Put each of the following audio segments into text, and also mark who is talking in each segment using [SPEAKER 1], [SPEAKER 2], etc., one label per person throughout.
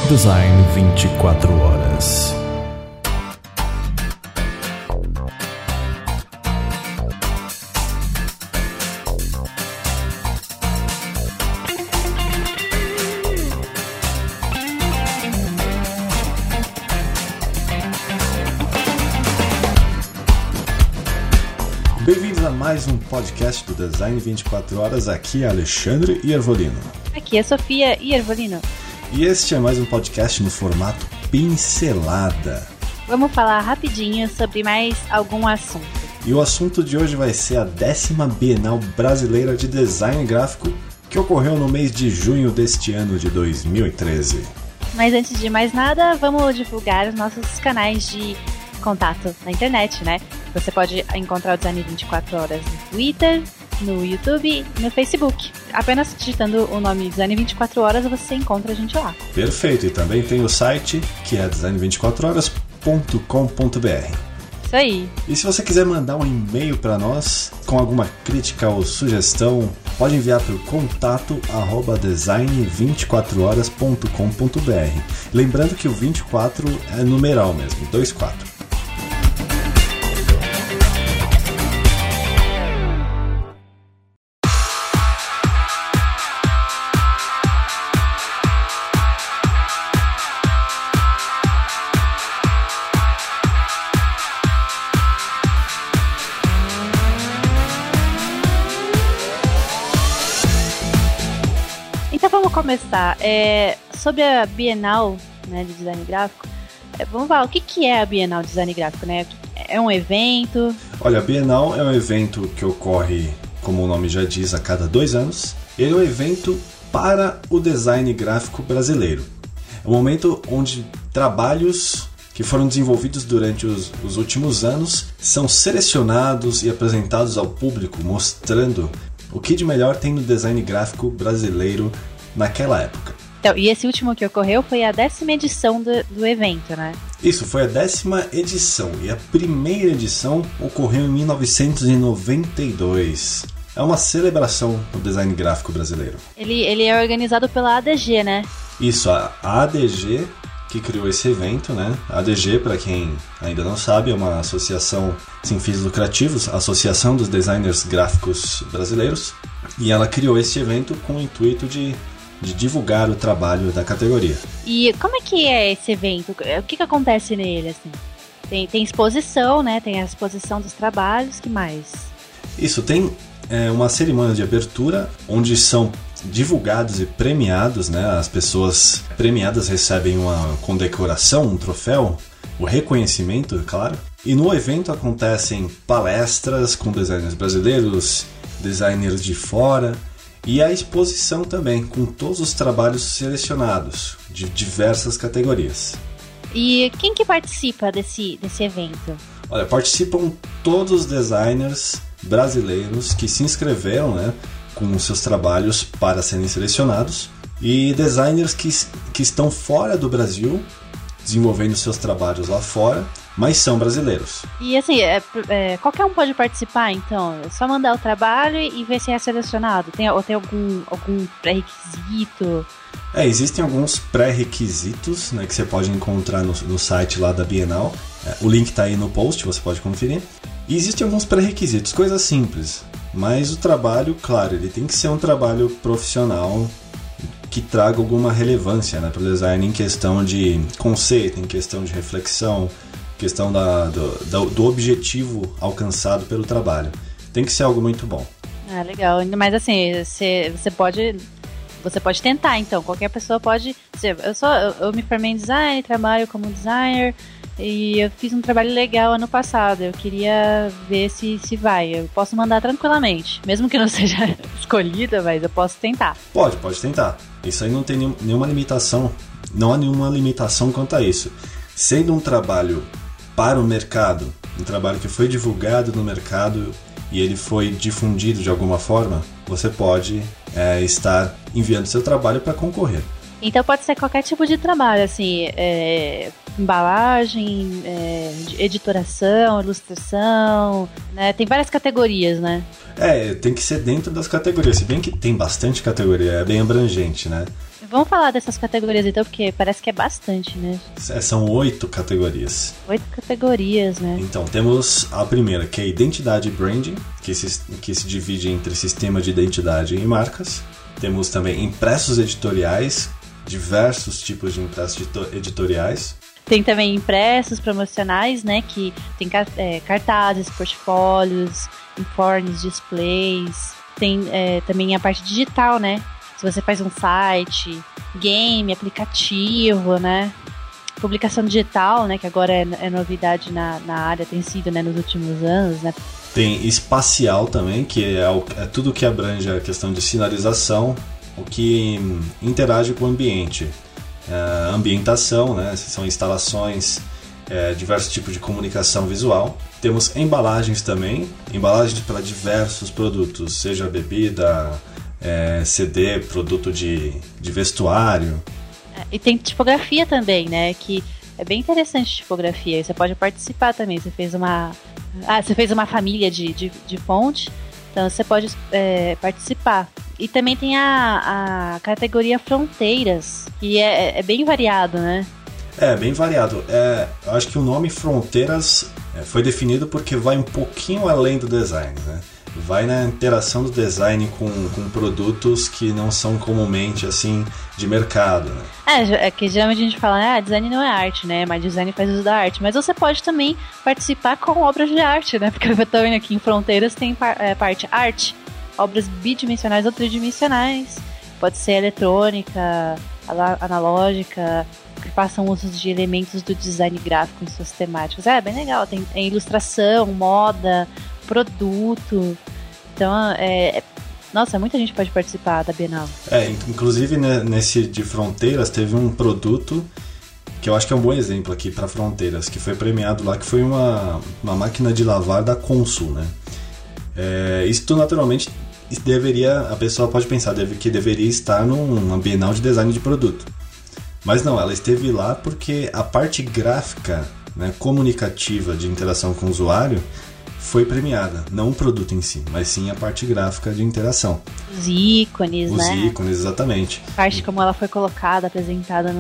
[SPEAKER 1] Design 24 horas. Bem-vindos a mais um podcast do Design 24 horas. Aqui é Alexandre Iervolino.
[SPEAKER 2] Aqui é Sofia Iervolino.
[SPEAKER 1] E este é mais um podcast no formato pincelada.
[SPEAKER 2] Vamos falar rapidinho sobre mais algum assunto.
[SPEAKER 1] E o assunto de hoje vai ser a 10ª Bienal Brasileira de Design Gráfico, que ocorreu no mês de junho deste ano de 2013.
[SPEAKER 2] Mas antes de mais nada, vamos divulgar os nossos canais de contato na internet, né? Você pode encontrar o Design 24 horas no Twitter, no YouTube e no Facebook. Apenas digitando o nome Design 24 horas você encontra a gente lá.
[SPEAKER 1] Perfeito, e também tem o site que é design24horas.com.br.
[SPEAKER 2] Isso aí.
[SPEAKER 1] E se você quiser mandar um e-mail para nós com alguma crítica ou sugestão, pode enviar para o contato@design24horas.com.br. Lembrando que o 24 é numeral mesmo, 24.
[SPEAKER 2] Então vamos começar. Sobre a Bienal, né, de Design Gráfico, vamos falar o que é a Bienal de Design Gráfico, né? É um evento?
[SPEAKER 1] Olha, a Bienal é um evento que ocorre, como o nome já diz, a cada 2 anos. Ele é um evento para o design gráfico brasileiro. É um momento onde trabalhos que foram desenvolvidos durante os últimos anos são selecionados e apresentados ao público, mostrando o que de melhor tem no design gráfico brasileiro naquela época.
[SPEAKER 2] Então, e esse último que ocorreu foi a 10ª edição do evento, né?
[SPEAKER 1] Isso, foi a 10ª edição, e a primeira edição ocorreu em 1992. É uma celebração do design gráfico brasileiro.
[SPEAKER 2] Ele é organizado pela ADG, né?
[SPEAKER 1] Isso, a ADG que criou esse evento, né? A ADG, para quem ainda não sabe, é uma associação sem fins lucrativos, a Associação dos Designers Gráficos Brasileiros, e ela criou esse evento com o intuito de divulgar o trabalho da categoria.
[SPEAKER 2] E como é que é esse evento? O que acontece nele, assim? Tem exposição, né? Tem a exposição dos trabalhos, que mais?
[SPEAKER 1] Isso, tem uma cerimônia de abertura, onde são divulgados e premiados, né? As pessoas premiadas recebem uma condecoração, um troféu, o reconhecimento, é claro. E no evento acontecem palestras com designers brasileiros, designers de fora, e a exposição também, com todos os trabalhos selecionados, de diversas categorias.
[SPEAKER 2] E quem que participa desse evento?
[SPEAKER 1] Olha, participam todos os designers brasileiros que se inscreveram, né, com os seus trabalhos para serem selecionados, e designers que estão fora do Brasil, desenvolvendo seus trabalhos lá fora, mas são brasileiros.
[SPEAKER 2] E assim, qualquer um pode participar, então? É só mandar o trabalho e ver se é selecionado? Tem algum pré-requisito?
[SPEAKER 1] Existem alguns pré-requisitos, né, que você pode encontrar no site lá da Bienal. O link está aí no post, você pode conferir. E existem alguns pré-requisitos, coisas simples. Mas o trabalho, claro, ele tem que ser um trabalho profissional que traga alguma relevância, né, para o design em questão de conceito, em questão de reflexão, questão do objetivo alcançado pelo trabalho. Tem que ser algo muito bom.
[SPEAKER 2] Ah, legal. Mas assim, você pode tentar, então. Qualquer pessoa pode. Eu me formei em design, trabalho como designer e eu fiz um trabalho legal ano passado. Eu queria ver se vai. Eu posso mandar tranquilamente. Mesmo que não seja escolhida, mas eu posso tentar.
[SPEAKER 1] Pode tentar. Isso aí não tem nenhuma limitação. Não há nenhuma limitação quanto a isso. Sendo um trabalho para o mercado, um trabalho que foi divulgado no mercado e ele foi difundido de alguma forma, você pode estar enviando seu trabalho para concorrer.
[SPEAKER 2] Então pode ser qualquer tipo de trabalho, assim, embalagem, editoração, ilustração, né? Tem várias categorias, né?
[SPEAKER 1] Tem que ser dentro das categorias, se bem que tem bastante categoria, é bem abrangente, né?
[SPEAKER 2] Vamos falar dessas categorias então, porque parece que é bastante, né?
[SPEAKER 1] São 8 categorias.
[SPEAKER 2] 8 categorias, né?
[SPEAKER 1] Então, temos a primeira, que é Identidade e Branding, que se divide entre Sistema de Identidade e Marcas. Temos também Impressos Editoriais, diversos tipos de impressos editoriais.
[SPEAKER 2] Tem também impressos promocionais, né? Que tem cartazes, portfólios, informes, displays. Tem também a parte digital, né? Se você faz um site, game, aplicativo, né? Publicação digital, né? Que agora é novidade na área, tem sido, né, nos últimos anos, né?
[SPEAKER 1] Tem espacial também, que é tudo que abrange a questão de sinalização, o que interage com o ambiente. Ambientação, né? São instalações, diversos tipos de comunicação visual. Temos embalagens também, embalagens para diversos produtos, seja bebida, CD, produto de vestuário.
[SPEAKER 2] E tem tipografia também, né? Que é bem interessante tipografia. Você pode participar também. Você fez uma família de fonte, então você pode participar. E também tem a categoria Fronteiras, que é bem variado, né?
[SPEAKER 1] Bem variado. Eu acho que o nome Fronteiras foi definido porque vai um pouquinho além do design, né? Vai na interação do design com produtos que não são comumente assim de mercado, né?
[SPEAKER 2] Que geralmente a gente fala, design não é arte, né? Mas design faz uso da arte. Mas você pode também participar com obras de arte, né? Porque eu tô vendo aqui em Fronteiras tem parte arte, obras bidimensionais ou tridimensionais. Pode ser eletrônica, analógica, que façam uso de elementos do design gráfico em suas temáticas. Bem legal. Tem ilustração, moda, produto. Então, nossa, muita gente pode participar da Bienal.
[SPEAKER 1] Inclusive nesse de Fronteiras teve um produto que eu acho que é um bom exemplo aqui para Fronteiras, que foi premiado lá, que foi uma máquina de lavar da Consul, né? Isso naturalmente a pessoa pode pensar que deveria estar numa Bienal de Design de Produto. Mas não, ela esteve lá porque a parte gráfica, né, comunicativa de interação com o usuário foi premiada. Não o produto em si, mas sim a parte gráfica de interação.
[SPEAKER 2] Os ícones, né?
[SPEAKER 1] Os ícones, exatamente.
[SPEAKER 2] A parte como ela foi colocada, apresentada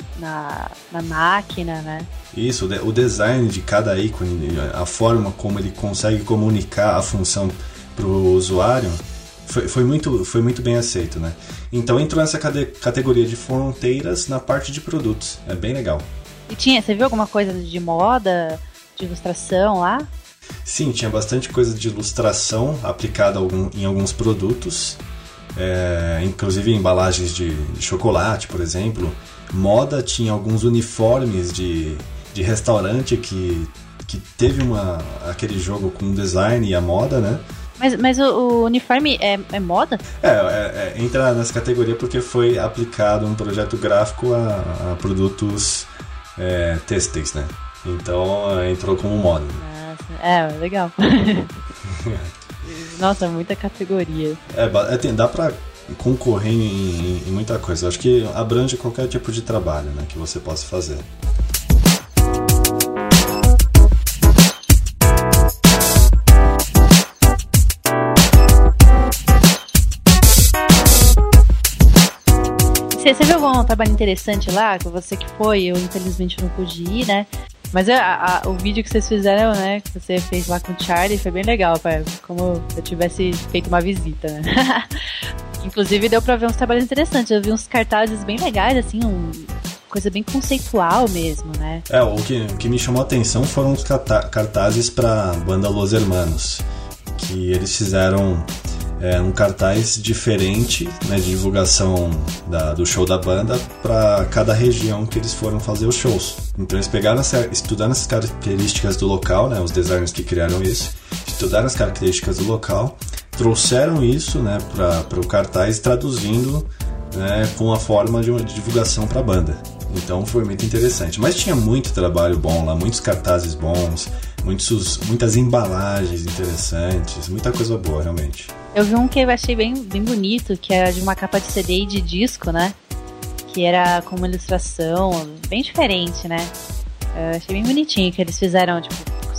[SPEAKER 2] na máquina, né?
[SPEAKER 1] Isso, o design de cada ícone, a forma como ele consegue comunicar a função para o usuário, foi muito bem aceito, né? Então entrou nessa categoria de Fronteiras na parte de produtos. É bem legal. E
[SPEAKER 2] você viu alguma coisa de moda, de ilustração lá?
[SPEAKER 1] Sim, tinha bastante coisa de ilustração aplicada em alguns produtos, inclusive embalagens de chocolate, por exemplo. Moda tinha alguns uniformes de restaurante que teve aquele jogo com o design e a moda, né?
[SPEAKER 2] Mas o uniforme é moda?
[SPEAKER 1] Entra nessa categoria porque foi aplicado um projeto gráfico a produtos têxteis, né? Então entrou como moda.
[SPEAKER 2] Nossa, legal. Nossa, muita categoria.
[SPEAKER 1] Dá pra concorrer em muita coisa. Acho que abrange qualquer tipo de trabalho, né, que você possa fazer.
[SPEAKER 2] Você viu algum trabalho interessante lá? Você que foi, eu infelizmente não pude ir, né? Mas o vídeo que vocês fizeram, né? Que você fez lá com o Charlie foi bem legal, como se eu tivesse feito uma visita, né? Inclusive deu pra ver uns trabalhos interessantes. Eu vi uns cartazes bem legais, assim, coisa bem conceitual mesmo, né?
[SPEAKER 1] O que me chamou a atenção foram os cartazes pra banda Los Hermanos, que eles fizeram um cartaz diferente, né, de divulgação do show da banda para cada região que eles foram fazer os shows. Então eles estudaram as características do local, né, os designers que criaram isso, estudaram as características do local, trouxeram isso, né, para o cartaz, traduzindo, né, com a forma de divulgação para a banda. Então foi muito interessante. Mas tinha muito trabalho bom lá, muitos cartazes bons, muitas embalagens interessantes, muita coisa boa, realmente.
[SPEAKER 2] Eu vi um que eu achei bem bonito, que era de uma capa de CD e de disco, né? Que era com uma ilustração bem diferente, né? Eu achei bem bonitinho, que eles fizeram, tipo,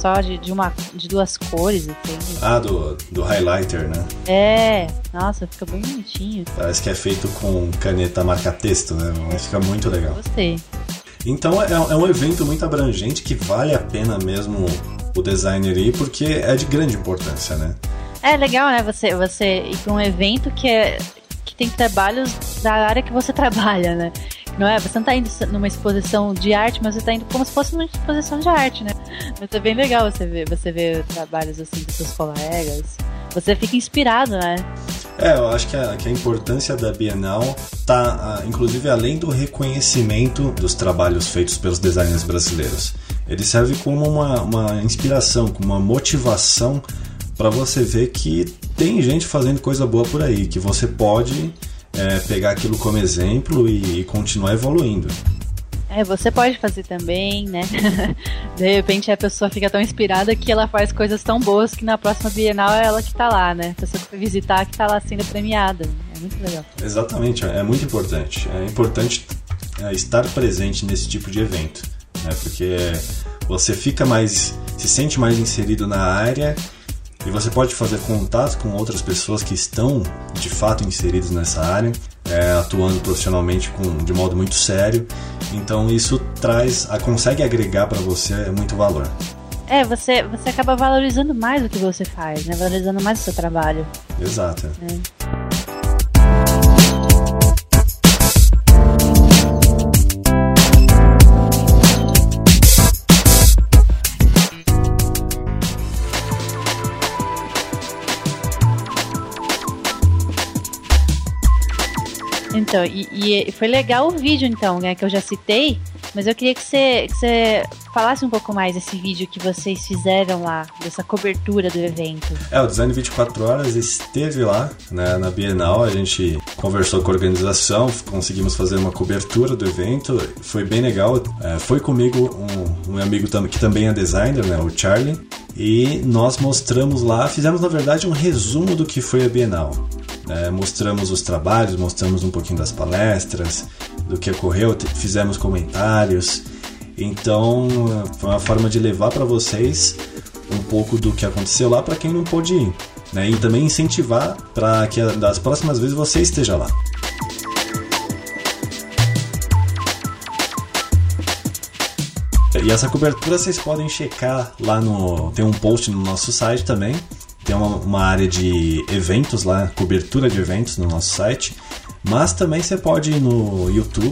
[SPEAKER 2] só de duas cores, assim.
[SPEAKER 1] Ah, do highlighter, né?
[SPEAKER 2] É, nossa, fica bem bonitinho.
[SPEAKER 1] Parece que é feito com caneta marca-texto, né? Mas fica muito legal.
[SPEAKER 2] Gostei.
[SPEAKER 1] Então é um evento muito abrangente que vale a pena mesmo o designer ir, porque é de grande importância, né?
[SPEAKER 2] É legal, né? Você ir para um evento que tem trabalhos da área que você trabalha, né? Não é? Você não tá indo numa exposição de arte, mas você tá indo como se fosse numa exposição de arte, né? Mas é bem legal você ver trabalhos assim dos seus colegas. Você fica inspirado, né?
[SPEAKER 1] Eu acho que a importância da Bienal tá, inclusive, além do reconhecimento dos trabalhos feitos pelos designers brasileiros. Ele serve como uma inspiração, como uma motivação para você ver que tem gente fazendo coisa boa por aí, que você pode pegar aquilo como exemplo e continuar evoluindo.
[SPEAKER 2] Você pode fazer também, né? De repente a pessoa fica tão inspirada que ela faz coisas tão boas que na próxima Bienal é ela que tá lá, né? A pessoa que foi visitar que tá lá sendo premiada. É muito legal.
[SPEAKER 1] Exatamente, é muito importante. É importante estar presente nesse tipo de evento, né? Porque você se sente mais inserido na área e você pode fazer contato com outras pessoas que estão de fato inseridas nessa área, atuando profissionalmente de modo muito sério. Então isso consegue agregar para você muito valor.
[SPEAKER 2] Você acaba valorizando mais o que você faz, né? Valorizando mais o seu trabalho.
[SPEAKER 1] Exato.
[SPEAKER 2] Então, e foi legal o vídeo, então, né, que eu já citei, mas eu queria que você falasse um pouco mais desse vídeo que vocês fizeram lá, dessa cobertura do evento.
[SPEAKER 1] O Design 24 Horas esteve lá, né, na Bienal, a gente conversou com a organização, conseguimos fazer uma cobertura do evento, foi bem legal. Foi comigo um amigo que também é designer, né, o Charlie, e nós mostramos lá, fizemos na verdade um resumo do que foi a Bienal. Mostramos os trabalhos, mostramos um pouquinho das palestras, do que ocorreu, fizemos comentários. Então foi uma forma de levar para vocês um pouco do que aconteceu lá para quem não pôde ir, né? E também incentivar para que das próximas vezes você esteja lá. E essa cobertura vocês podem checar lá tem um post no nosso site também. Tem uma área de eventos lá, cobertura de eventos no nosso site. Mas também você pode ir no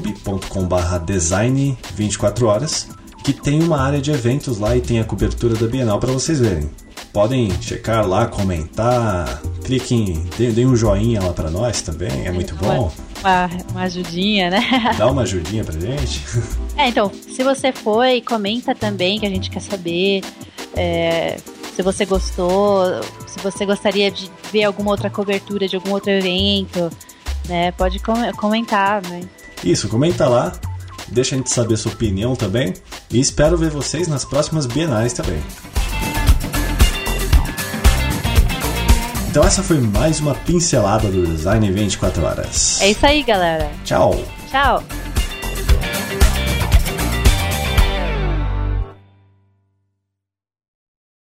[SPEAKER 1] youtube.com/design24horas, que tem uma área de eventos lá e tem a cobertura da Bienal para vocês verem. Podem checar lá, comentar, cliquem, deem um joinha lá para nós também, é muito bom.
[SPEAKER 2] Uma ajudinha, né?
[SPEAKER 1] Dá uma ajudinha pra gente.
[SPEAKER 2] Então, se você foi, comenta também, que a gente quer saber. Se você gostou, se você gostaria de ver alguma outra cobertura de algum outro evento, né? Pode comentar, né? Isso,
[SPEAKER 1] comenta lá, deixa a gente saber a sua opinião também e espero ver vocês nas próximas Bienais também. Então essa foi mais uma pincelada do Design 24 Horas.
[SPEAKER 2] É isso aí, galera.
[SPEAKER 1] Tchau.
[SPEAKER 2] Tchau.